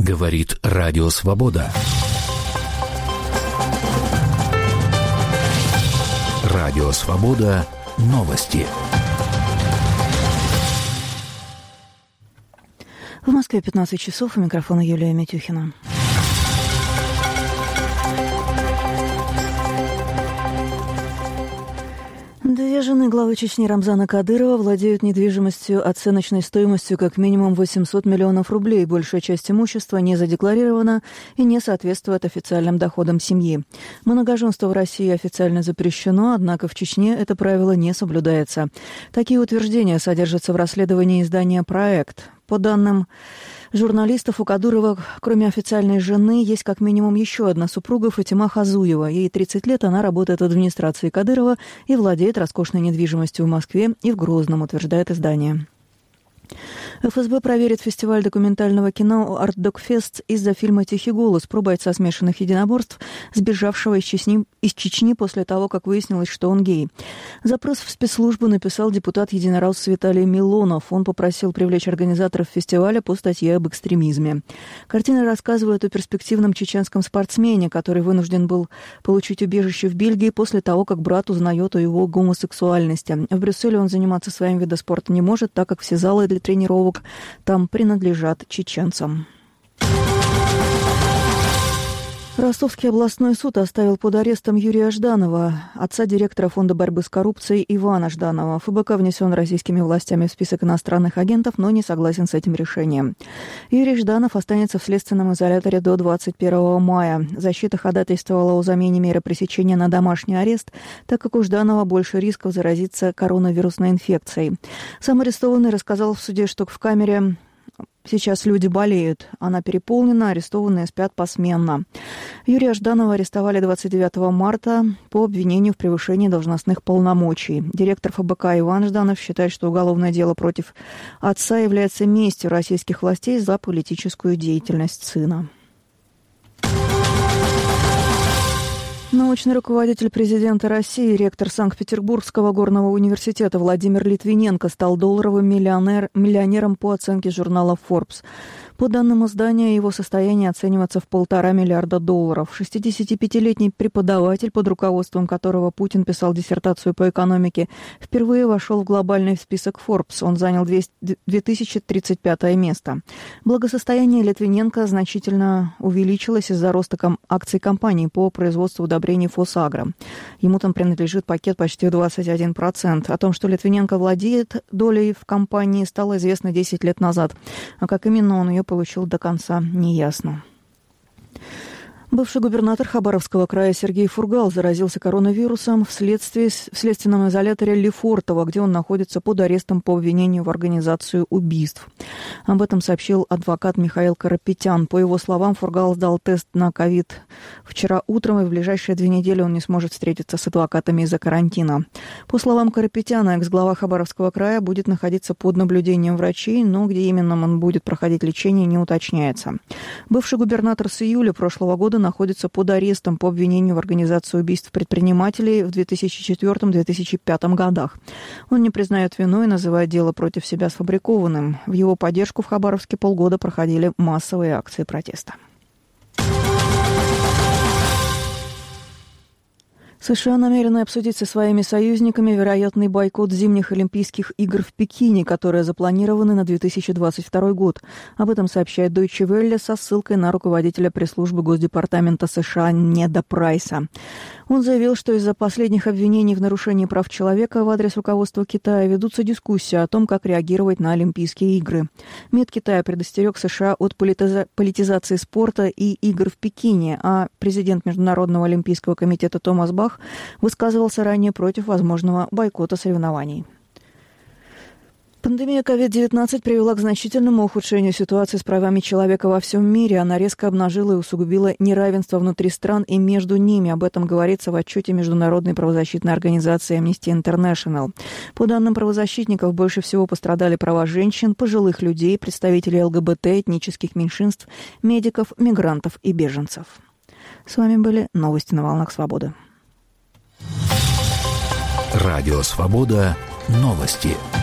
Говорит Радио Свобода. Радио Свобода. Новости. В Москве 15 часов. У микрофона Юлия Митюхина. Две жены главы Чечни Рамзана Кадырова владеют недвижимостью оценочной стоимостью как минимум 800 миллионов рублей. Большая часть имущества не задекларирована и не соответствует официальным доходам семьи. Многоженство в России официально запрещено, однако в Чечне это правило не соблюдается. Такие утверждения содержатся в расследовании издания «Проект». По данным журналистов, у Кадырова, кроме официальной жены, есть как минимум еще одна супруга, Фатима Хазуева. Ей 30 лет, она работает в администрации Кадырова и владеет роскошной недвижимостью в Москве и в Грозном, утверждает издание. ФСБ проверит фестиваль документального кино «Артдокфест» из-за фильма «Тихий голос» про бойца смешанных единоборств, сбежавшего из Чечни после того, как выяснилось, что он гей. Запрос в спецслужбу написал депутат Единоросс Виталий Милонов. Он попросил привлечь организаторов фестиваля по статье об экстремизме. Картина рассказывает о перспективном чеченском спортсмене, который вынужден был получить убежище в Бельгии после того, как брат узнает о его гомосексуальности. В Брюсселе он заниматься своим видом спорта не может, так как все залы для тренировок там принадлежат чеченцам. Ростовский областной суд оставил под арестом Юрия Жданова, отца директора Фонда борьбы с коррупцией Ивана Жданова. ФБК внесен российскими властями в список иностранных агентов, но не согласен с этим решением. Юрий Жданов останется в следственном изоляторе до 21 мая. Защита ходатайствовала о замене меры пресечения на домашний арест, так как у Жданова больше рисков заразиться коронавирусной инфекцией. Сам арестованный рассказал в суде, что в камере сейчас люди болеют. Она переполнена, арестованные спят посменно. Юрия Жданова арестовали 29 марта по обвинению в превышении должностных полномочий. Директор ФБК Иван Жданов считает, что уголовное дело против отца является местью российских властей за политическую деятельность сына. Научный руководитель президента России, ректор Санкт-Петербургского горного университета Владимир Литвиненко стал долларовым миллионером по оценке журнала Forbes. По данным издания, его состояние оценивается в $1,5 миллиарда. 65-летний преподаватель, под руководством которого Путин писал диссертацию по экономике, впервые вошел в глобальный список Forbes. Он занял 2035 место. Благосостояние Литвиненко значительно увеличилось из-за роста акций компании по производству удобрений «Фосагро». Ему там принадлежит пакет почти 21%. О том, что Литвиненко владеет долей в компании, стало известно 10 лет назад. А как именно он ее получил, до конца неясно. Бывший губернатор Хабаровского края Сергей Фургал заразился коронавирусом в следственном изоляторе Лефортово, где он находится под арестом по обвинению в организацию убийств. Об этом сообщил адвокат Михаил Карапетян. По его словам, Фургал сдал тест на ковид вчера утром, и в ближайшие 2 недели он не сможет встретиться с адвокатами из-за карантина. По словам Карапетяна, экс-глава Хабаровского края будет находиться под наблюдением врачей, но где именно он будет проходить лечение, не уточняется. Бывший губернатор с июля прошлого года находится под арестом по обвинению в организации убийств предпринимателей в 2004-2005 годах. Он не признает вину и называет дело против себя сфабрикованным. В его поддержку в Хабаровске полгода проходили массовые акции протеста. США намерены обсудить со своими союзниками вероятный бойкот зимних Олимпийских игр в Пекине, которые запланированы на 2022 год. Об этом сообщает Deutsche Welle со ссылкой на руководителя пресс-службы Госдепартамента США Неда Прайса. Он заявил, что из-за последних обвинений в нарушении прав человека в адрес руководства Китая ведутся дискуссии о том, как реагировать на Олимпийские игры. МИД Китая предостерег США от политизации спорта и игр в Пекине, а президент Международного олимпийского комитета Томас Бах высказывался ранее против возможного бойкота соревнований. Пандемия COVID-19 привела к значительному ухудшению ситуации с правами человека во всем мире. Она резко обнажила и усугубила неравенство внутри стран и между ними. Об этом говорится в отчете Международной правозащитной организации Amnesty International. По данным правозащитников, больше всего пострадали права женщин, пожилых людей, представителей ЛГБТ, этнических меньшинств, медиков, мигрантов и беженцев. С вами были новости на волнах свободы. Радио Свобода. Новости.